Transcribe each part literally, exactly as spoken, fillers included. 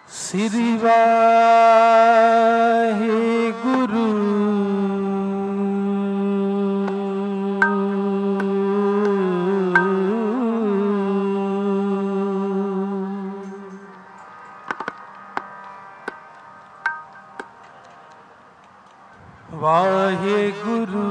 श्री वाहिगुरु वाहिगुरु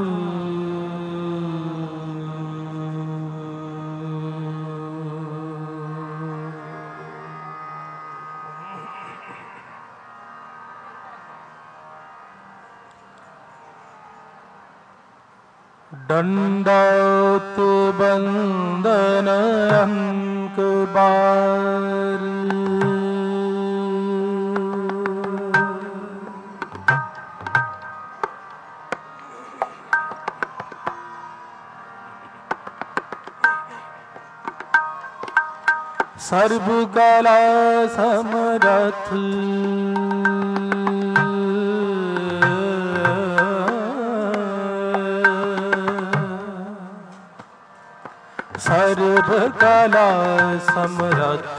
दंडौत बंदन अंकबार सर्व कला समरथ सर्व कला समरथ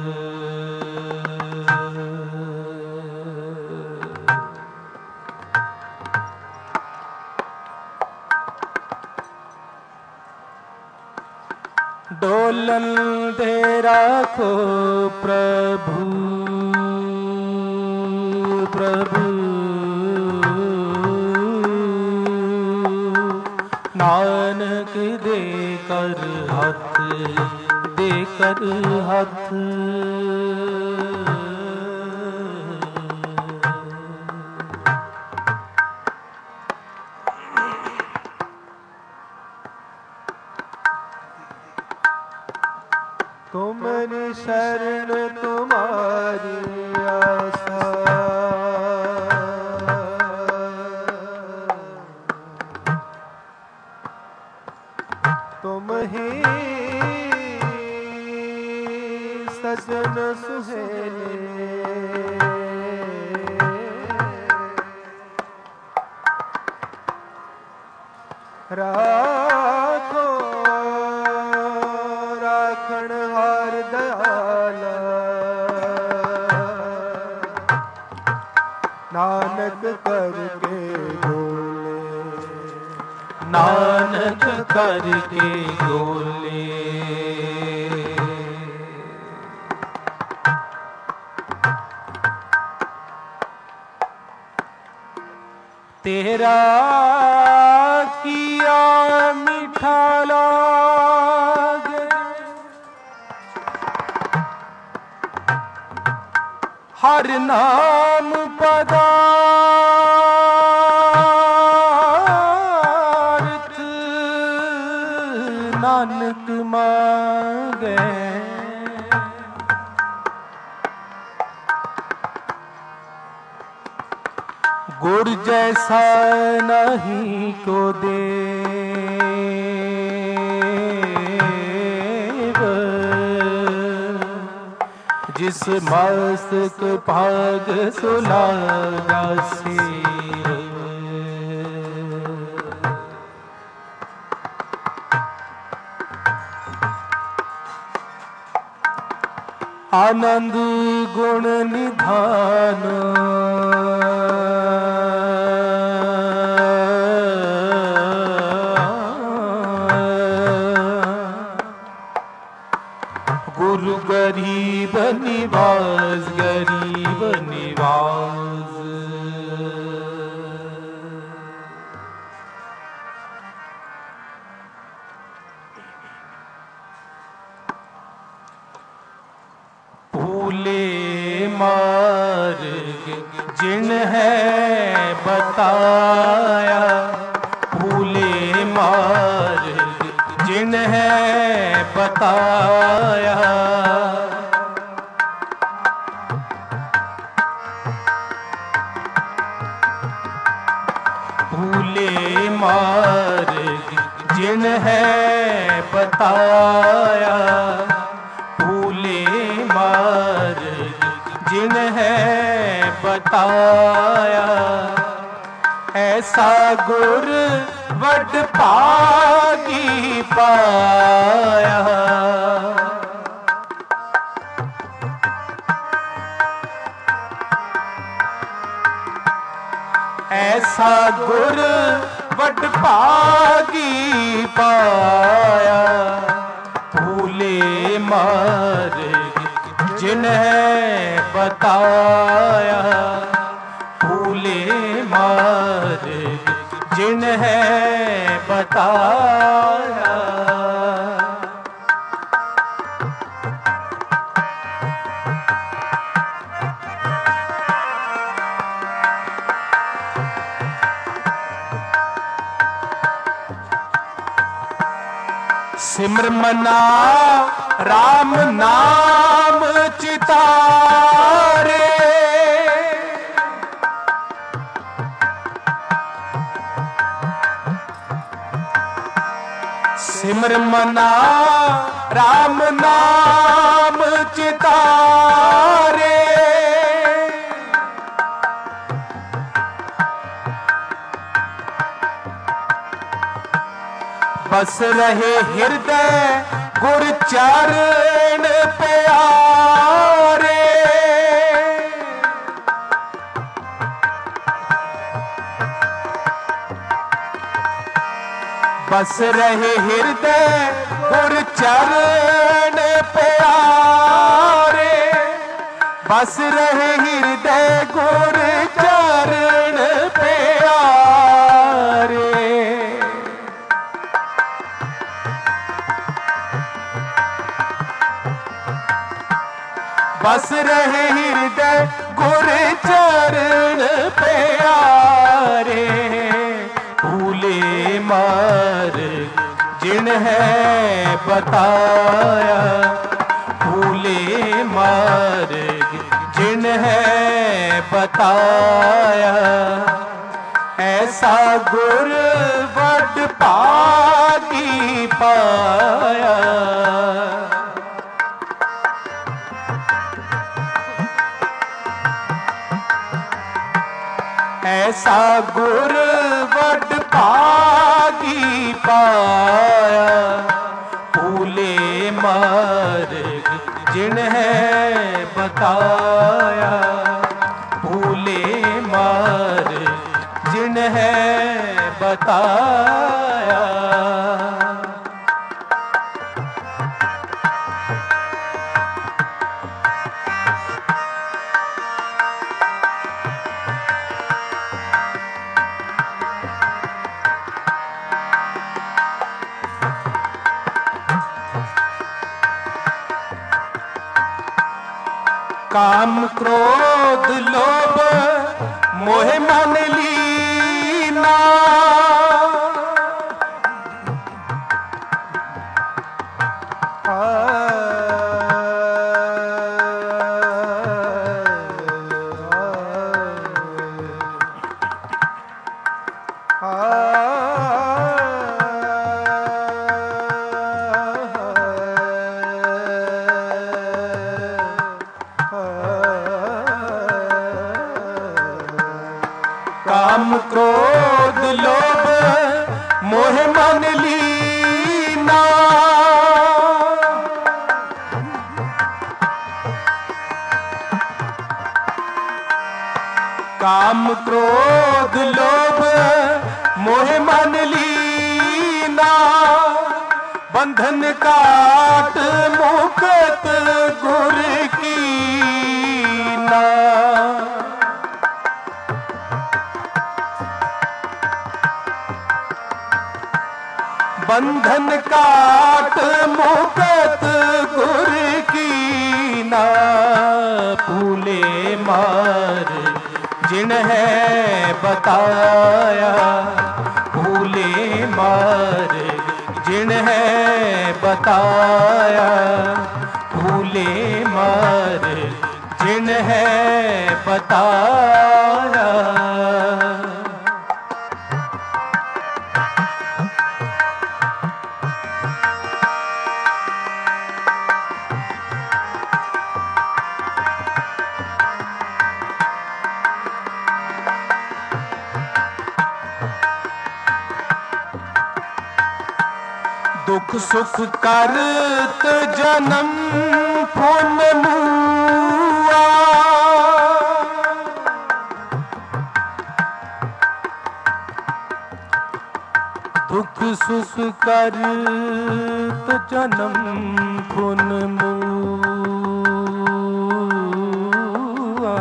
डोलन दे राखो प्रभु प्रभु नानक दे कर हाथ दे कर हाथ तुमरी शरण तुम्हारी आशा तुम ही सजन सुहेले राखो राखण हार दयाला नानक करके बोले नानक करके बोले तेरा किया मीठा लागे हर नाम पदार्थ नानक मांगे गुर जैसा नहीं को देव जिस मस्तक भाग सुलागा से आनंद गुण निधान गुरु गरीब निवास गरीब निवास भूले मार्ग जिन है बताया भूले मार्ग जिन है बताया भूले मार्ग जिन है बताया भूले मार्ग जिन है बताया ऐसा गुर वड पागी पाया ऐसा गुर वड भागी पाया। भूले मार्ग जिन्हें बताया, भूले मार्ग जिन्हें बताया। सिमर मना राम नाम चितारे, सिमर मना राम नाम चितारे। बस रहे हृदय गुर चरण प्यारे। बस रहे हृदय गुर चरण प्यारे। बस रहे हृदय गुर चरण प्यारे। बस रहे हृदय गुर चरण प्यारे। भूले मार्ग जिन्हें बताया, भूले मार्ग जिन्हें बताया। ऐसा गुर वड भागी पाया। ऐसा गुर वड भागी पाया। भूले मार्ग जिन्हें बताया, भूले मार्ग जिन्हें बताया। काम क्रोध लोभ मोह मन लीना। काम क्रोध लोभ मोह मन लीना। काम क्रोध लोभ मोह मन लीना। बंधन काट मुक्त गुर कीना। बंधन काट मुक्त गुर कीना। भूले मार्ग जिन्हें बताया, भूले मार्ग जिन्हें बताया। भूले मार्ग जिन्हें बताया। दुख सुख करत जन्म पुन मुआ। सुख करत जन्म फुन मुआ।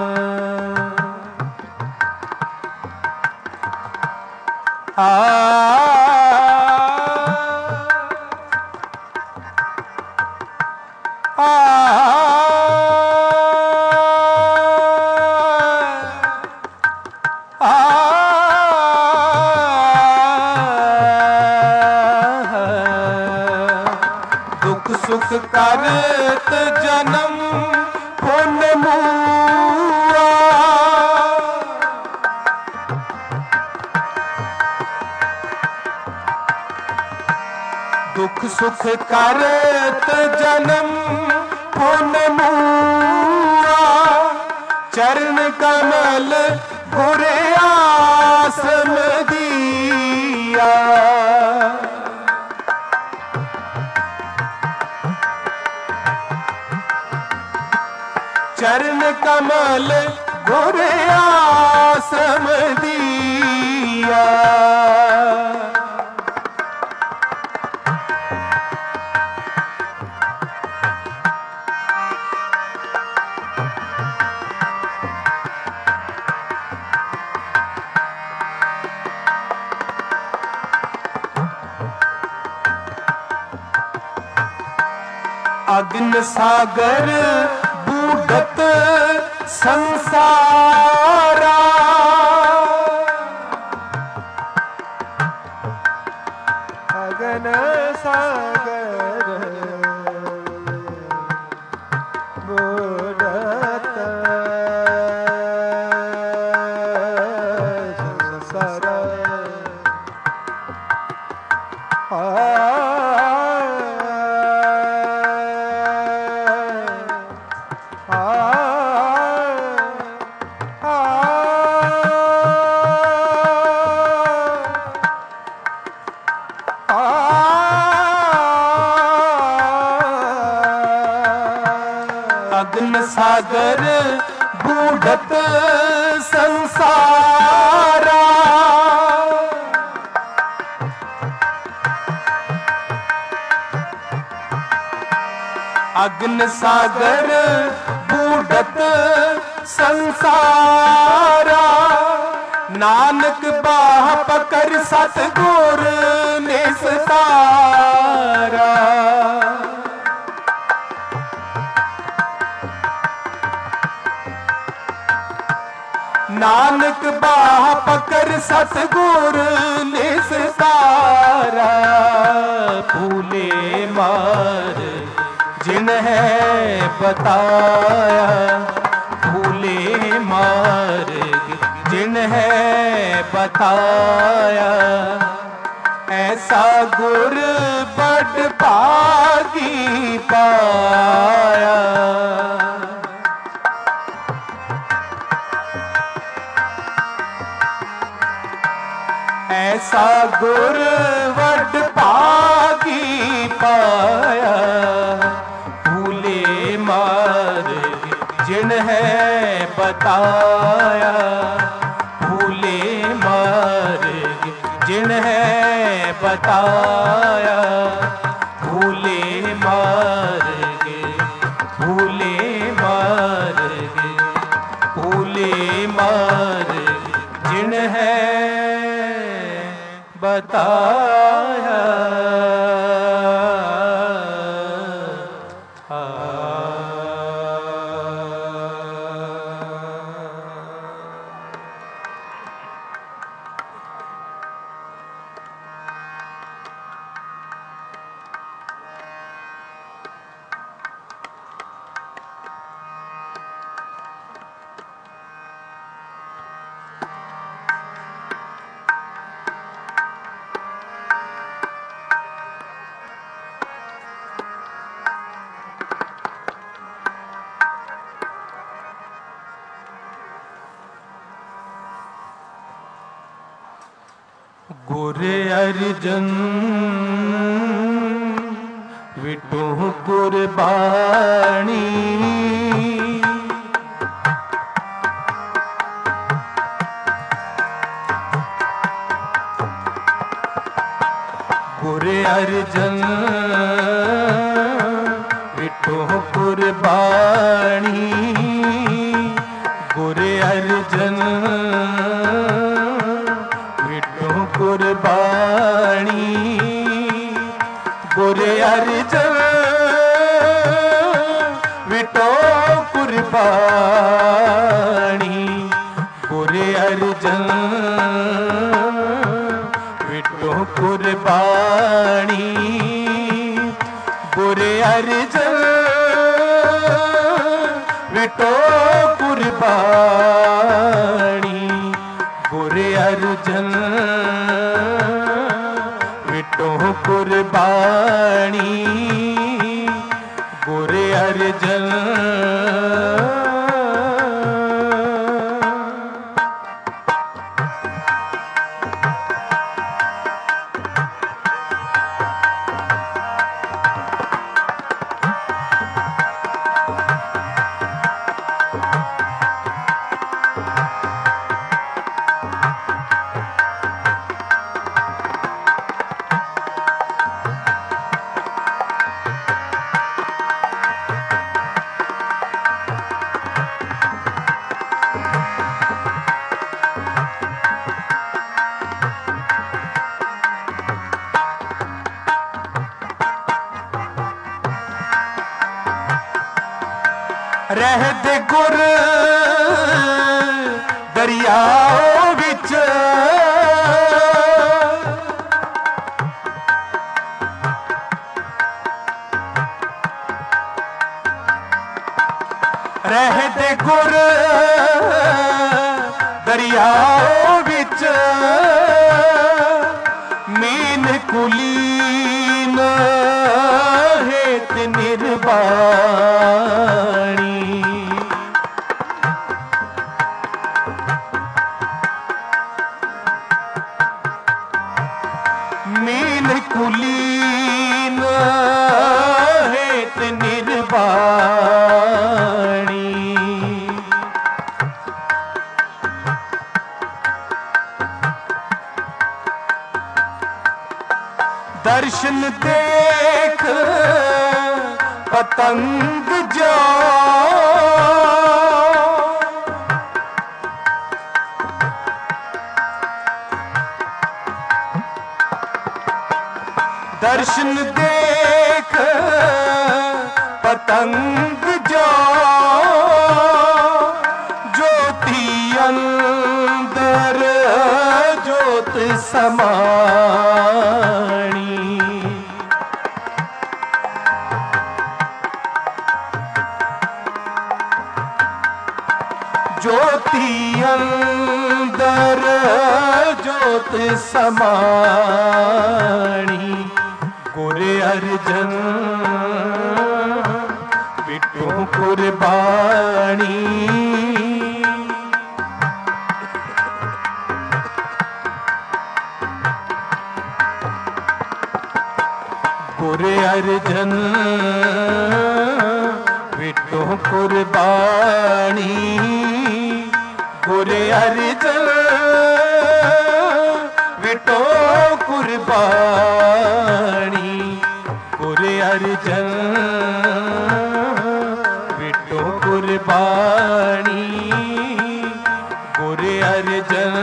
आ सुख करत जन्म फुन मुआ। दुख सुख करत जन्म फुन मुआ। चरण कमल गुर आसम दिया। चरण कमल गुर आसम दिया। अग्न सागर बूढ़त संसारा। अग्न सागर बूढ़त संसारा। अग्न सागर बूढ़त संसारा। अग्न सागर बूढ़त संसारा। नानक बाह पकड़ सतगुर निस्तारा। नानक बाह पकड़ सतगुर निस्तारा। फूले मार जिन है बताया। फूले मार जिन है बताया। ऐसा गुर बड़ भागी पाया। ऐसा गुर वड भागी पाया। भूले मार जिन है बताया। भूले मार जिन है बताया। भूले मार भूले मार भूले मार जिन है बताया। गुर अर्जन विटु कुर्बानी। अर्जन विठो कुर्बानी गुरे अर्जन विठो कुर्बानी गुरे अर्जन विठो कुर्बानी गुरे अर्जन विठो कुर्बानी गुरे अर्जन विठो कुर्बानी गुरे अर्जन विठो कुर्बानी गुरे अर्जन। रहद गुर दरियाओं विच रहद गुर दरियाओं विच मीन कुलीन हेत निर्बाणी मीन कुलीन हेत निर्बाणी दर्शन देख पतंग जो दर्शन देख पतंग जो ज्योति अंदर ज्योत समाणी ज्योति अंदर ज्योत समाणी गुरे अर्जन विठो कुर्बानी गुरे अर्जन विठो कुर्बानी गुरे अर्जन विठो कुर्बानी गुरे अर्जन विठो कुर्बानी गुरे अर्जन।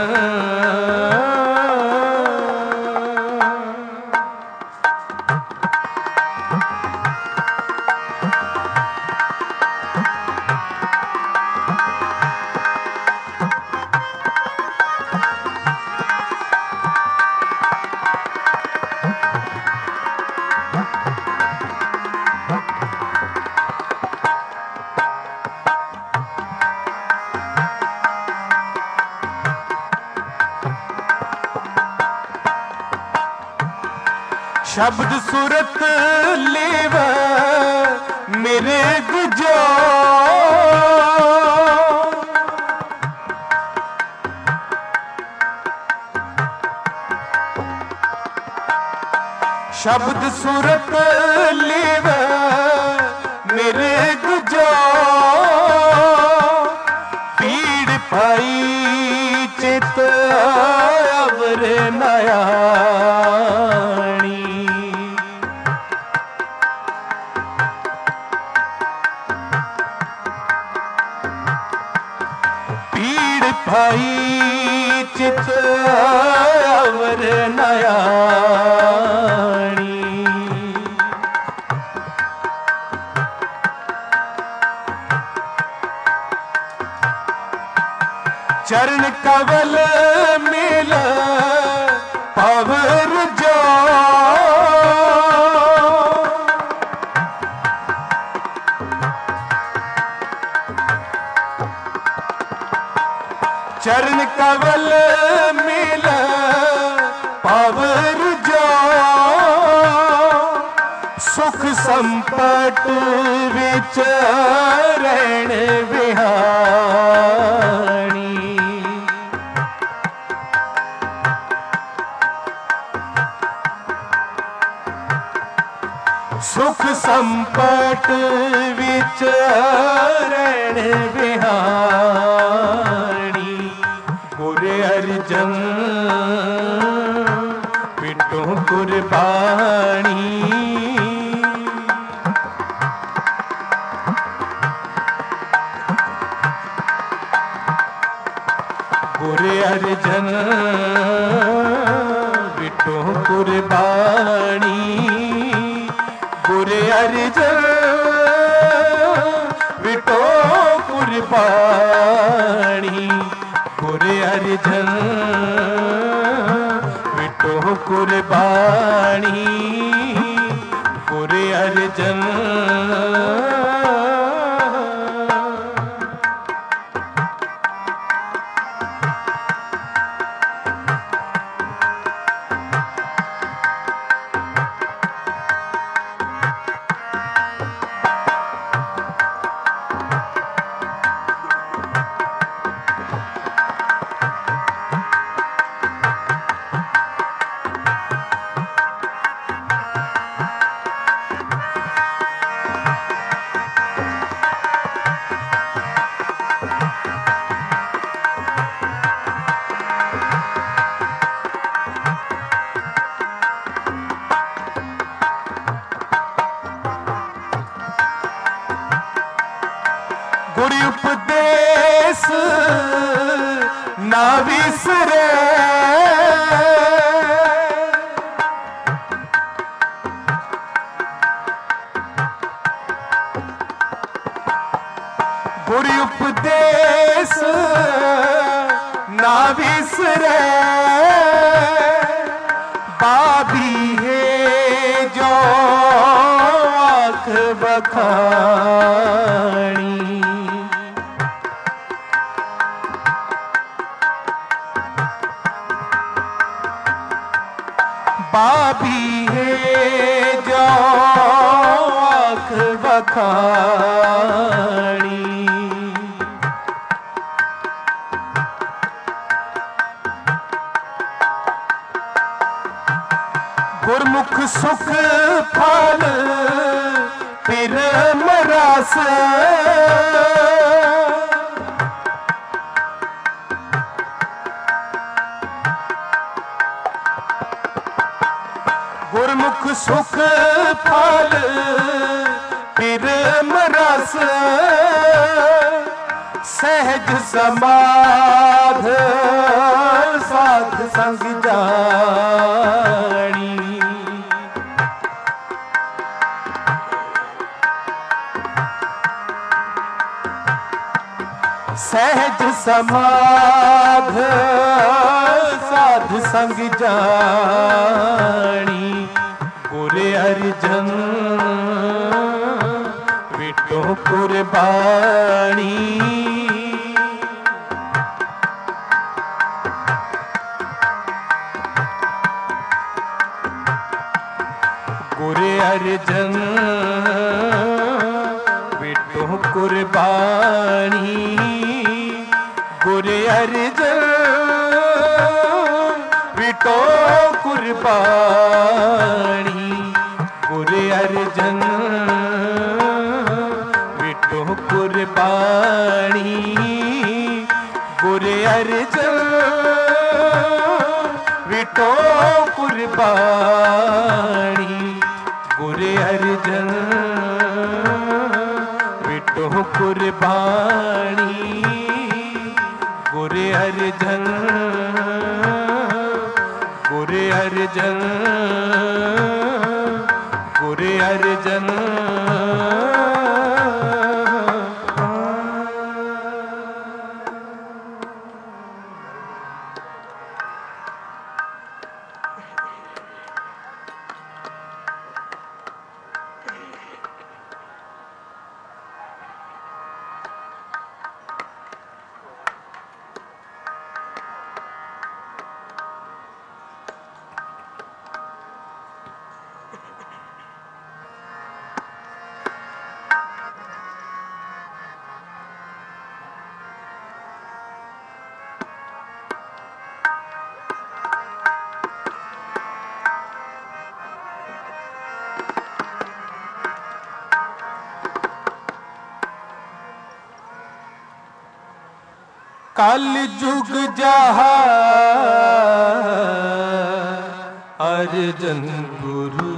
शब्द सूरत लेव मेरे गुजो शब्द सूरत लेव मेरे गुजो पीड़ पाई चित अवर नयाणी भाई चित अवर नयाणी। चरण कवल मिल पवर जो चरण कवल मिल पवर जो सुख संपट विच रहन बिहाणी। सुख संपट विच रहन बिहाणी। गुर अर्जन पिटो कुर्बानी। गुर अर्जन पिटो कुर्बानी। गुर अर्जन विटो कुर्बानी। गुर अर्जन विटो कुर्बानी। गुर अर्जन गुर उपदेश ना विसरे। गुर उपदेश ना विसरे। बाबी है जो आँख बखानी। बाबी है जो आँख बखानी। गुरमुख सुख फल फिर मरास। गुरमुख सुख फल फिर मरस। सहज समाध साध संग जानी। सहज समाध साध संग जानी। गुर अर्जन विटो कुर्बानी। गुर अर्जन विटो कुर्बानी। गुर अर्जन विटो कुर्बानी। गुर अर्जन विटो कुर्बानी। गुर अर्जन विटो कुर्बानी। गुर अर्जन विटो कुर्बानी। गुर गुरे अर्जन गुरे अर्जन गुरे अर्जन कल जुग जहा अर्जन गुरु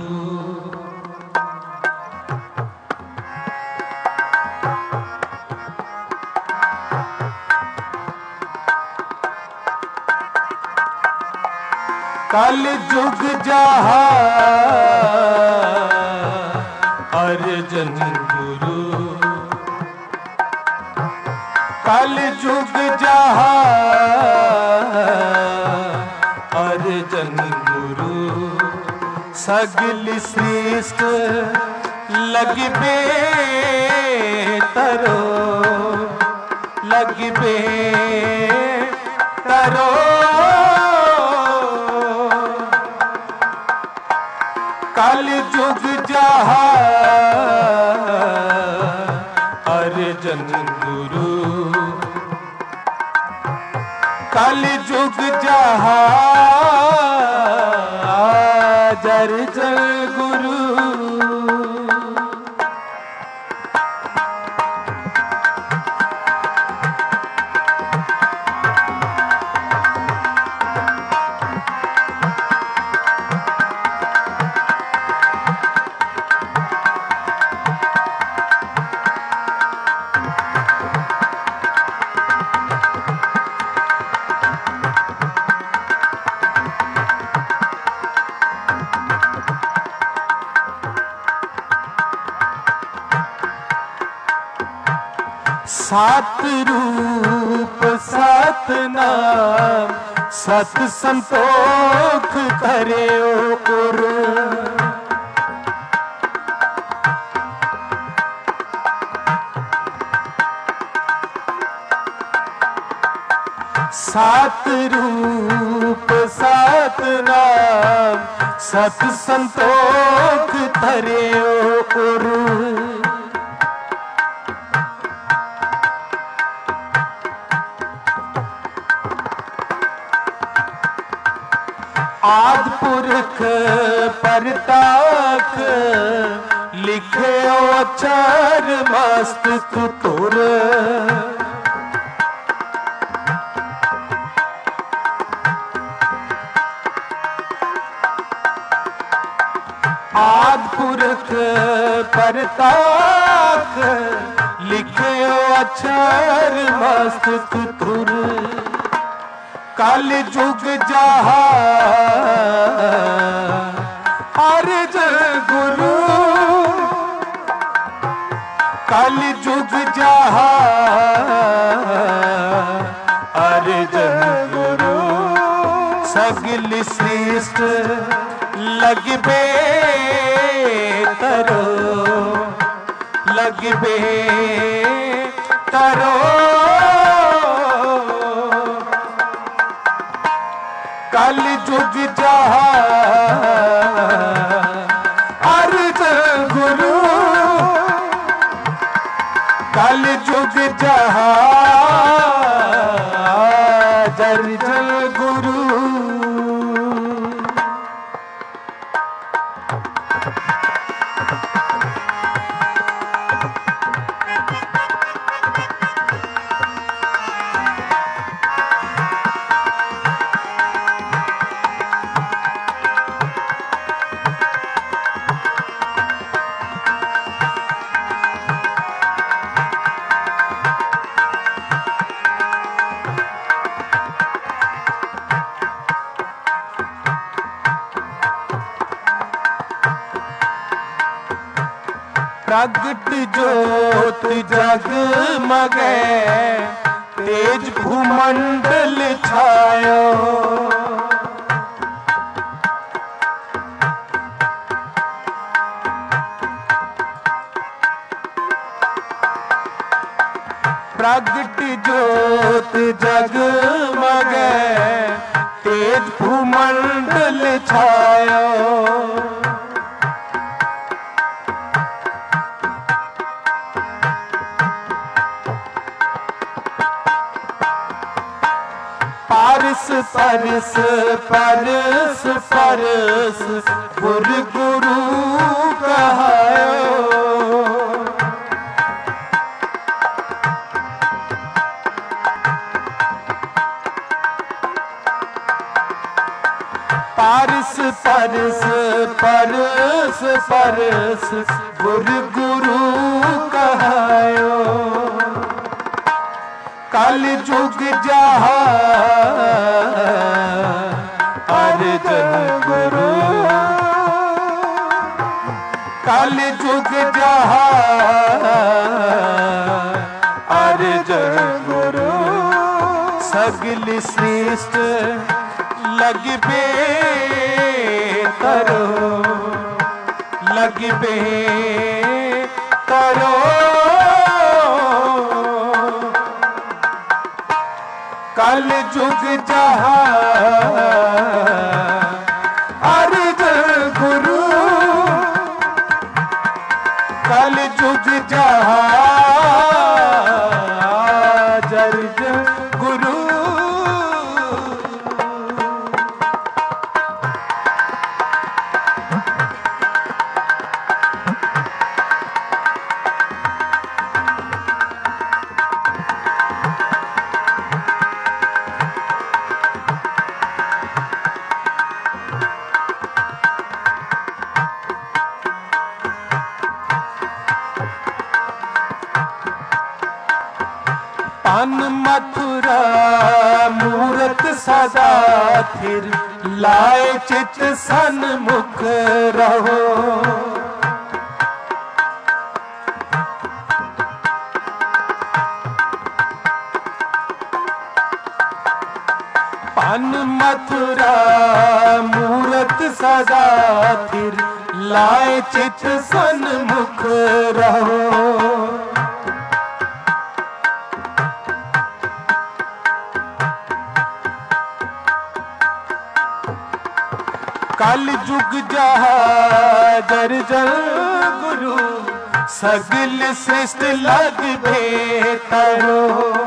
कल जुग जहा अर्जन गुरु कल जुग जहा अर्जन गुरु सगल श्रेष्ठ लगबे तरो लगबे तरो कल जुग जहा अर्जन गुरु कल जुग जहा अर्जन गुरु सात रूप सात नाम सत संतोख करे उर सात रूप सात नाम सत संतोख करे उर आद पुरख परताक लिखे अक्षर मस्तक तुर आद पुरख परताक लिखे अक्षर मस्तक तुर कल जुग जहा अर्जन गुरु कल जुग जहा अर्जन गुरु सगल श्रेष्ठ लगबे तरो लगबे तरो कल जुग जहा अर्जन गुरु कल जुग जहा अर्जन गुरु प्रगट ज्योत जगमगे तेज भूमंडल छायो। प्रगट ज्योत जगमगे तेज भूमंडल छायो। पारस परस परस परस गुरु गुरु कहायो। पारस परस परस परस गुरु गुरु कहायो। कल जुग जहा अर्जन गुरु। कल जुग जहा अर्जन गुरु। सगल श्रेष्ठ लगबे करो लगबे करो। कल जुग जहा अर्जन गुरु। कल जुग जहा अर्जन गुरु। पान मथुरा मूरत सदा थिर लाए चित सन्मुख रहो। पान मथुरा मूरत सदा थिर लाए चित सन्मुख रहो। कल जुग जहा अर्जन गुरु। सगल श्रेष्ठ लगबे करो।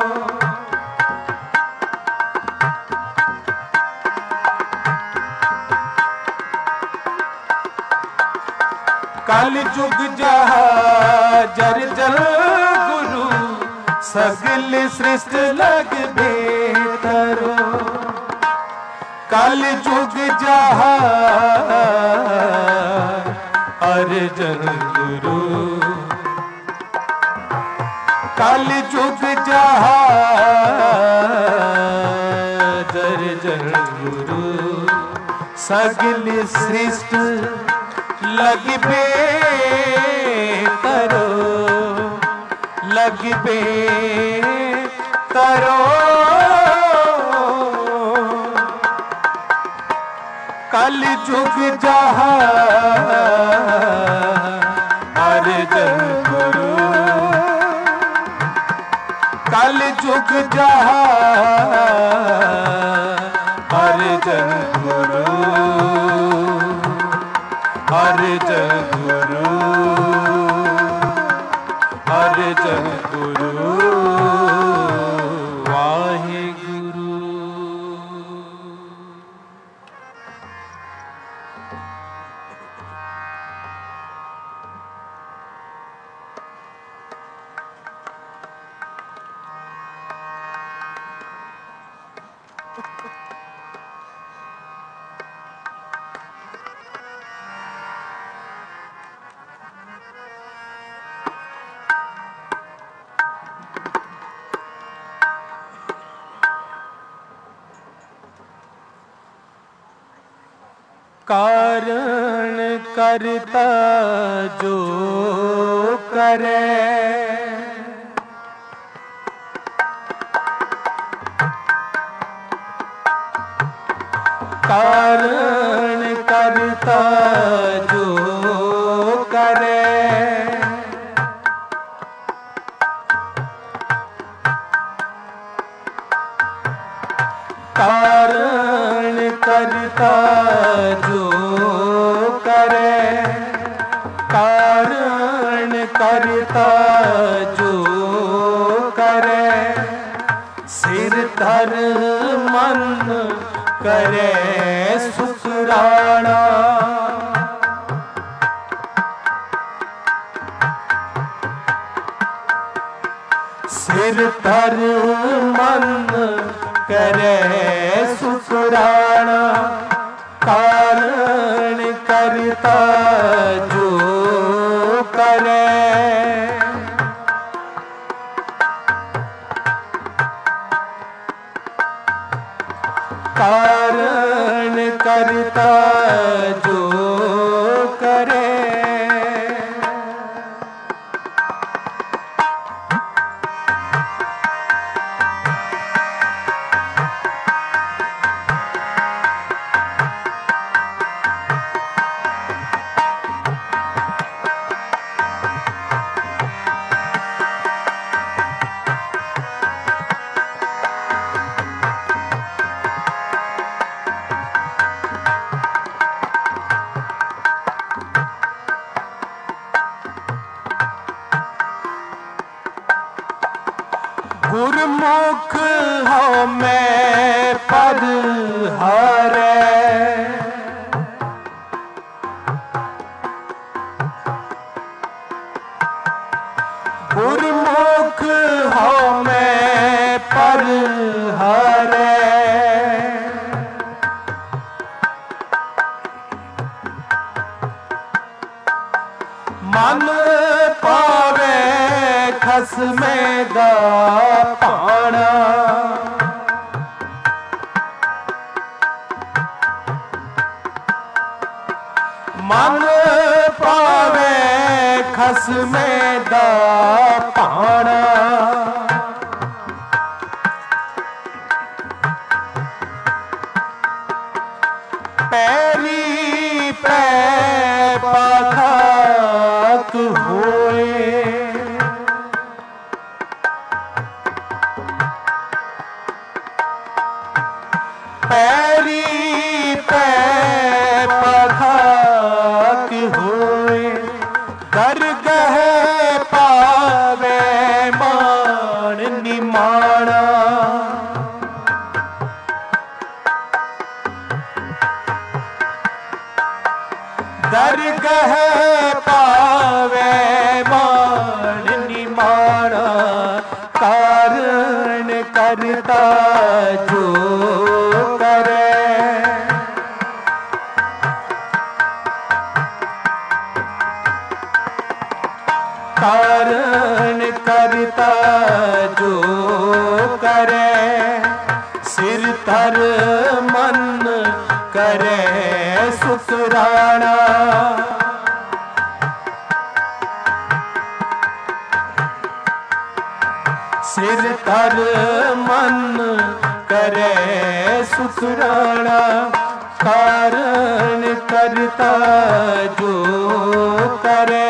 कल जुग जहा अर्जन गुरु। सगल श्रेष्ठ लगबे करो। कल जुग जहा अर्जन गुरु। कल जुग जहा अर्जन गुरु। सगल श्रेष्ठ लगबे करो लगबे करो। कल जुग जहा अर्जन गुरु। कल जुग जहा अर्जन गुरु। अर्जन गुरु अर्जन गुरु वाहिगुरु। कारण करता जो करे। कारण करता जो करे। कारण करता जो करे। कारण करता जो करे। सिर धर मन करे शुक्राना। सिर धर मन करे शुक्राना। कारण करता जो करे। कारण करता जो करे। गुरमुख हो मैं पद हरे। गुरमुख हो मैं पद हरे। मन पावे खसमे दा पाना। मन पावे खसमे दा पाना। पैरी पै पाखाक होए। पैरी पै पखाक होए। दरगह पावे मान निमाना। दरगह पावे मान निमाना। कारण करता जो करे। कारण करता जो करे। सिर धर मन करे शुक्राना। सिर धर मन करे शुक्राना। कारण करता जो करे।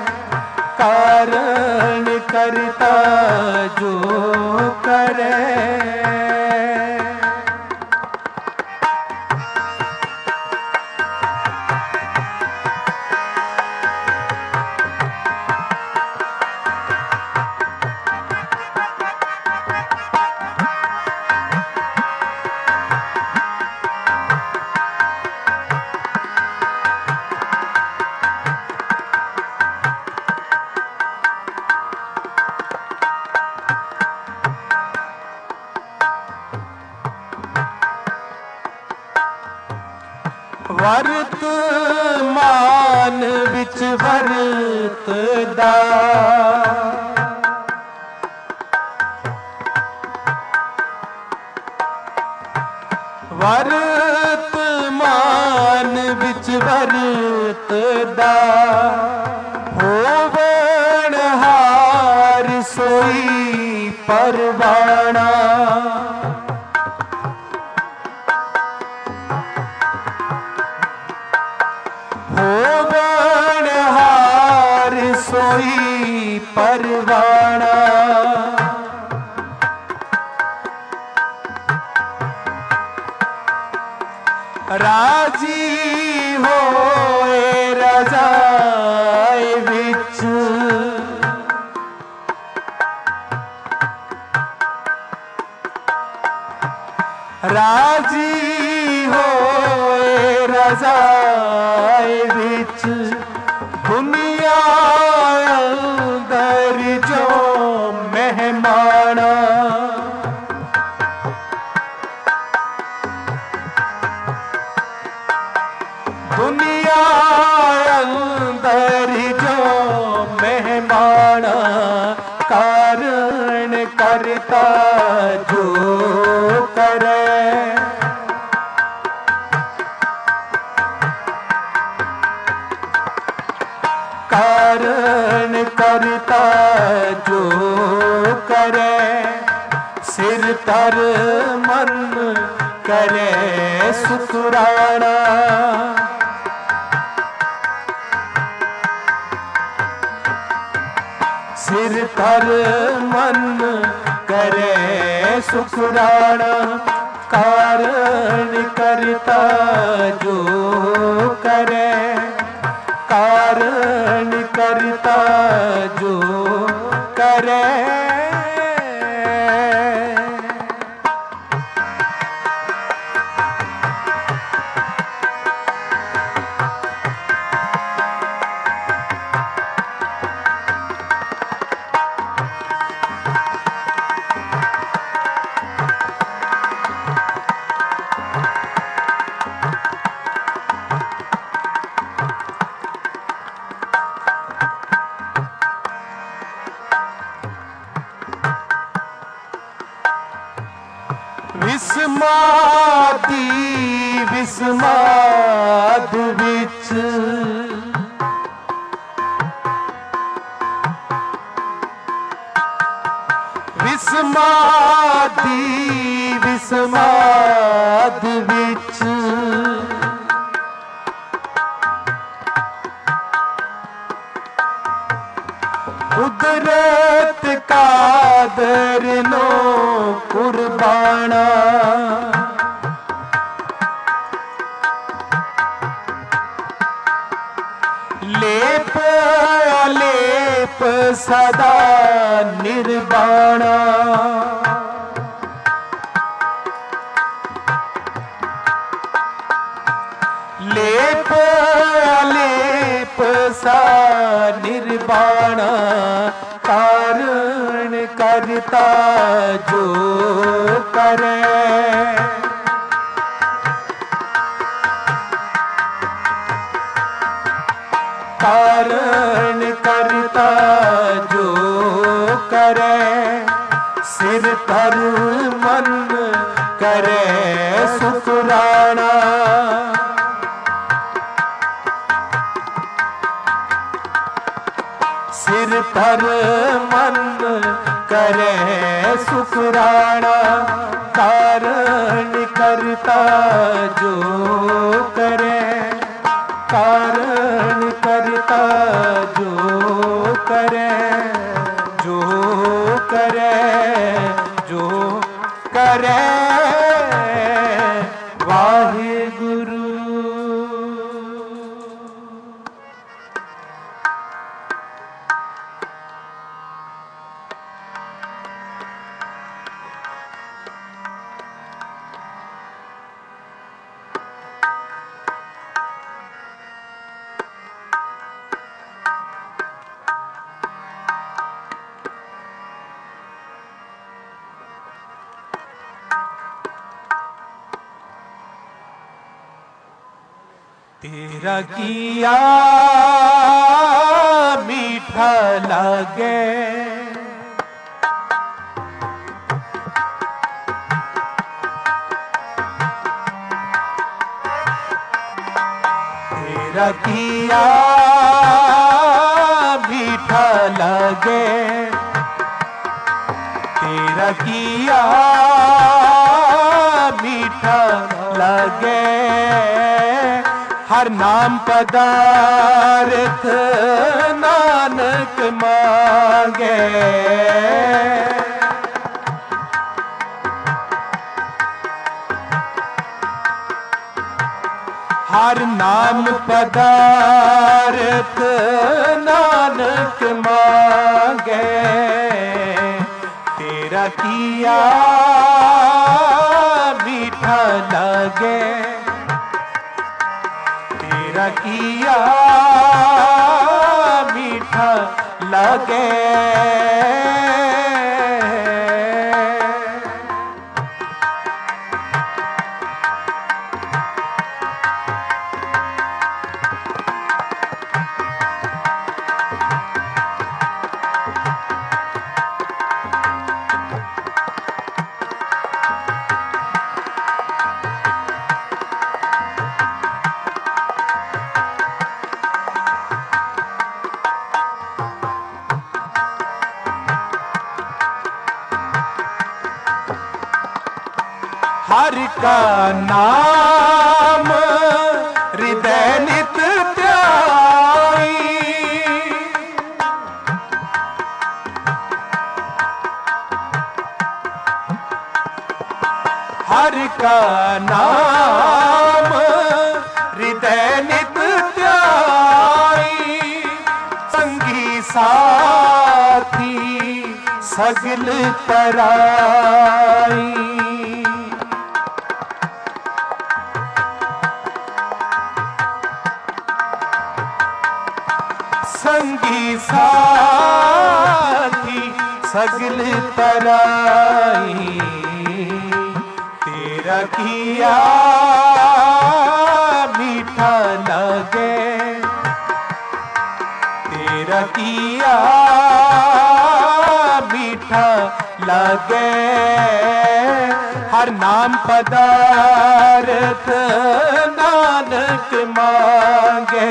कारण करता जो करे। वर्तमान विच वरतदा। वर्तमान विच वरतदा। होवण परवाना। होवन हार सोई परवाना। राजी होए रजाए विच, राजी होए रजाए विच, दुनिया अंदर जो मेहमाना। दुनिया अंदर जो मेहमाना, कारण करता जो करे। कारण करता जो करे, सिर तर मन करे शुक्राना। सिर तर मन करे शुक्राना, कारण करता जो करे। कारण करता जो करे। विस्मादी विस्माद विच, विस्मादी विस्माद विच, कुदरत कादर नो कुर्बाना। लेप लेप सदा निर्वाणा। लेप लेप सा निर्वाणा, कारण करता जो करे। कारण करता जो करे, सिर तर मन करे शुक्राना। सिर तर मन करे शुक्राना, कारण करता जो करे। कारण करता जो करे, जो करे, जो करे। वाहिगुरु। तेरा किया मीठा लगे, तेरा किया मीठा लगे, तेरा किया मीठा लगे, हर नाम पदार्थ नानक मांगे। हर नाम पदार्थ नानक मांगे, तेरा किया मीठा लगे, तेरा किया मीठा लगे। हर का नाम हृदय नित ध्याई, हर का नाम हृदय नित ध्याई, संगी साथी सगल पराई। संगी साथी सगल तराई, तेरा किया मीठा लगे, तेरा किया मीठा लगे। हर नाम पदार्थ नानक मांगे,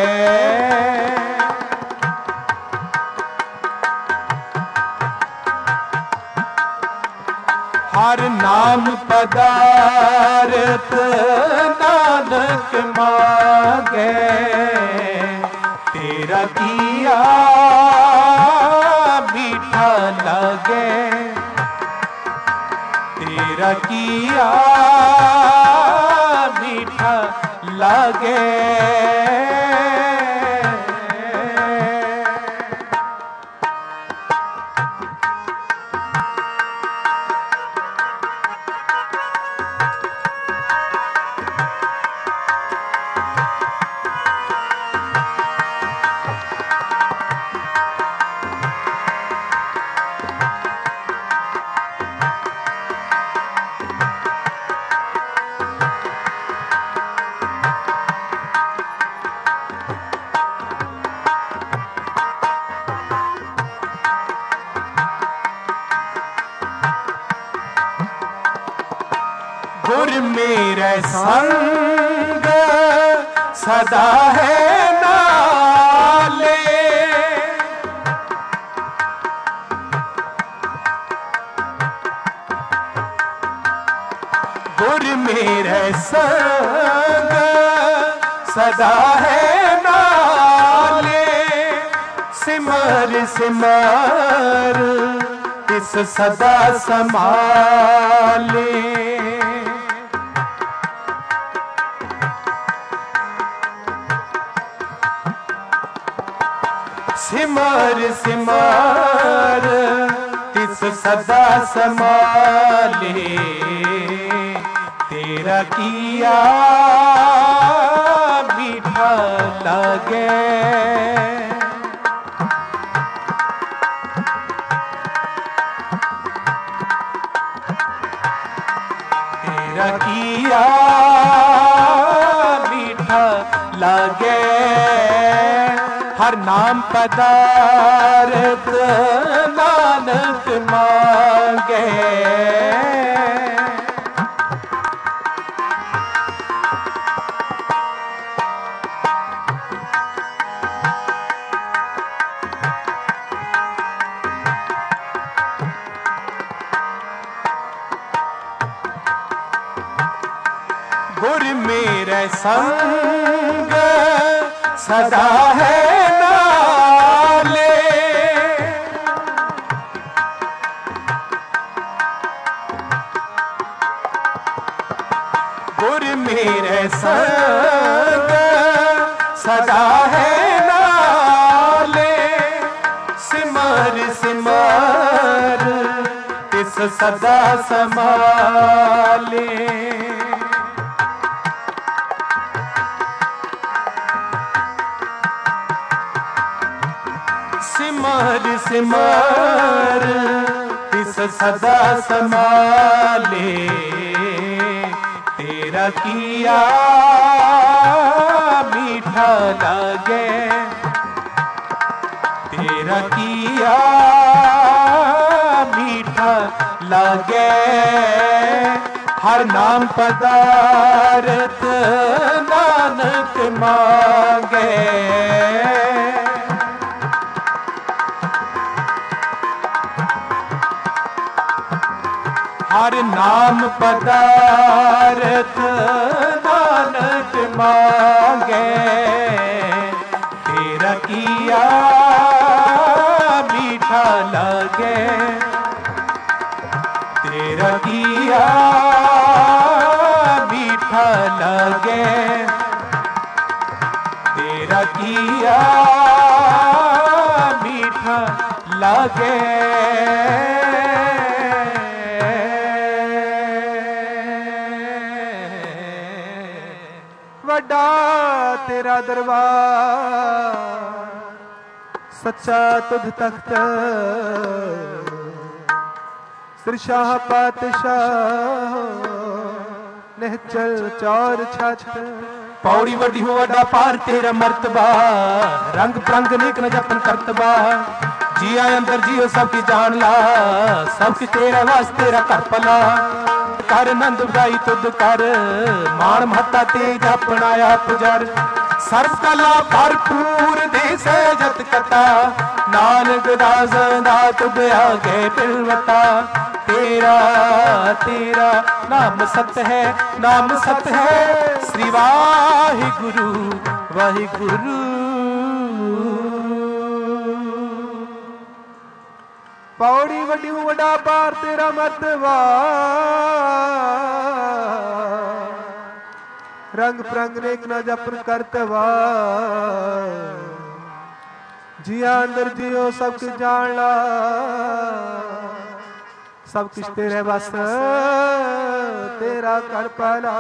हर नाम पदार्थ नानक मांगे, तेरा किया मीठा लगे, तेरा किया मीठा लगे। गुर मेरे संग सदा है नाले, गुर मेरे संग सदा है नाले, सिमर सिमर इस सदा संभाले। सिमर सिमर तिस सदा संभाले, तेरा किया मीठा लगे, तेरा किया मीठा लगे। हर नाम पदार्थ नानक मांगे, गुर मेरे संग सदा है नाले। गुर मेरे संग सदा है नाले। सिमर सिमर तिस सदा समाले। सिमर सिमर तिस सदा समाले। तेरा किया मीठा लागे। तेरा किया मीठा लागे। हर नाम पदार्थ नानक मांगे। हर नाम पदार्थ नानक मांगे। तेरा किया मीठा लागे। तेरा किया मीठा लागे। तेरा किया मीठा लागे। वड्डा तेरा दरबार सच्चा तुध तख्त। सिरशाह पातशाह निहचल चौर छत। पौड़ी वड्डी हो वड्डा पार तेरा मर्तबा। रंग प्रंग नेक न जपन करतबा। जी आए अंदर जियो सबकी जान ला। सबकी तेरा वास तेरा कर पला। कर नंद उदाई तुद कर। मान महता तेज अपना आप जर। सर्व कला भरपूर दे सहजत कथा। नानक दास दा तुद आगे बिलवता। तेरा तेरा नाम सत है नाम सत है। श्री वाहिगुरु वाहिगुरु। पौड़ी वड्डी वड्डा पार तेरा मर्तबा। रंग प्रंग नेक न जपन करतवा। जिया अंदर जियो सब कुछ जान ला। सब कुछ तेरे बस तेरा कर पाला।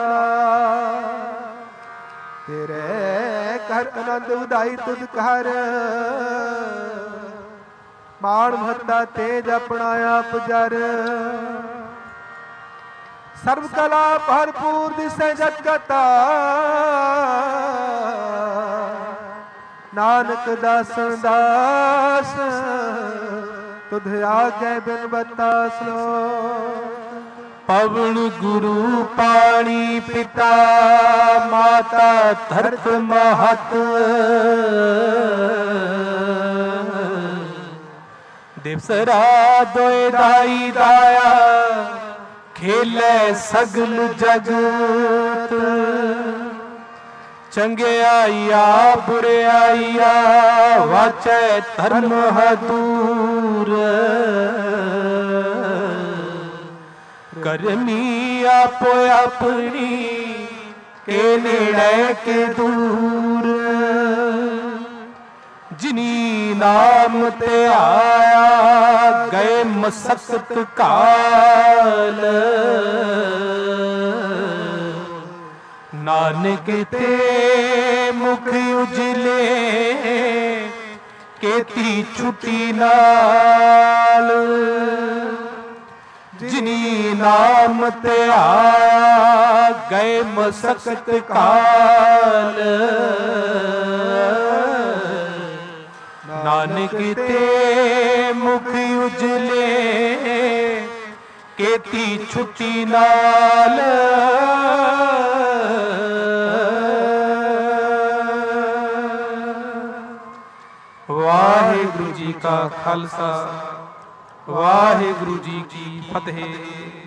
तेरे कर आनंद उदाई तुद कर। मान महता तेज अपना आप जर। सर्व कला भरपूर दिसे जत कथा। नानक दासन दास तुध आगे बिन बतास लो। पवन गुरु पानी पिता माता धरत महत। दिवसरा दोए दाई दाया। खेले सगल जगत। चंगे आइया बुरे आइया वाचे धर्म दूर। करमी आपो अपनी के नेड़े के दूर। जिनी नाम ते आया गए मसक्त काल। नानक ते मुख उजले केती छुटी नाल। जिनी नाम ते आया गए मसक्त काल। नानक ते मुख उजले केती छुट्टी नाल। वाहिगुरु जी का खालसा वाहिगुरु जी की फतेह।